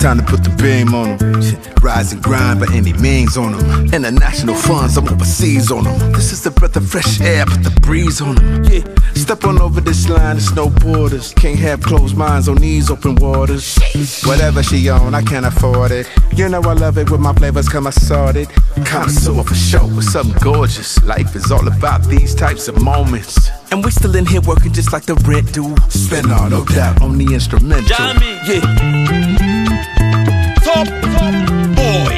time to put the beam on them. Rise and grind by any means on them. International funds, I'm overseas on them. This is the breath of fresh air, put the breeze on them. Yeah, step on over this line, there's no borders. Can't have closed minds on these open waters. Whatever she on, I can't afford it. You know I love it when my flavors come assorted. Connoisseur for show with something gorgeous. Life is all about these types of moments. And we still in here working just like the rent do. Spend all, no doubt, on the instrumental. Jamie. Yeah. Top boy.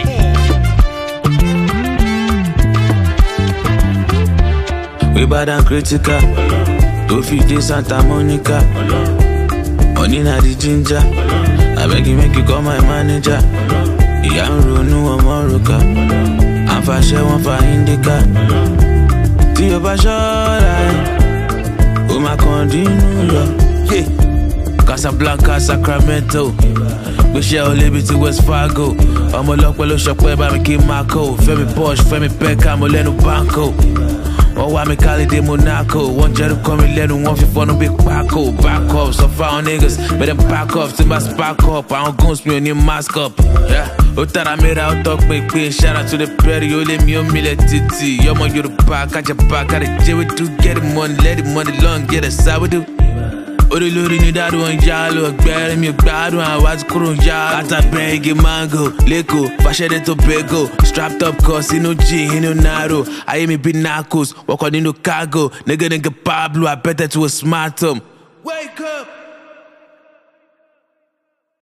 We bad and critical. 250 Santa Monica. Money na the ginger. I beg you make you call my manager. Yeah, I'm Ronu Amoroka. I'm for share one for Indica. See you for sure. Oh my continue. Yeah. Casablanca, Sacramento. We share all liberty West Fargo. I'm a lock well shop where I keep Marco. Femi Porsche, Femi Beckham, Oleno Banco. Oh, I'm a Cali de Monaco. One Jerry come in, let one for no big Paco. Back up, so far on niggas. But them back up, to my spark up. I don't gun me on your mask up. Yeah. Oh, that I made out talk, make pain. Shout out to the Perry, you let me on me, let titty. Yo, man, you're the pack, got your back, got a J with you. Get the money, let the money long, get a sourdough. Ori lori ni dadu on jalo, gbere mi gbadu awa ti kuro jalo. Ata begi mango, leko, fashion Tobago. Strapped up cause inu G, inu Naro. Aye mi be knuckles, walk on inu cargo. Nigga Pablo, I bet that you a smart Wake up!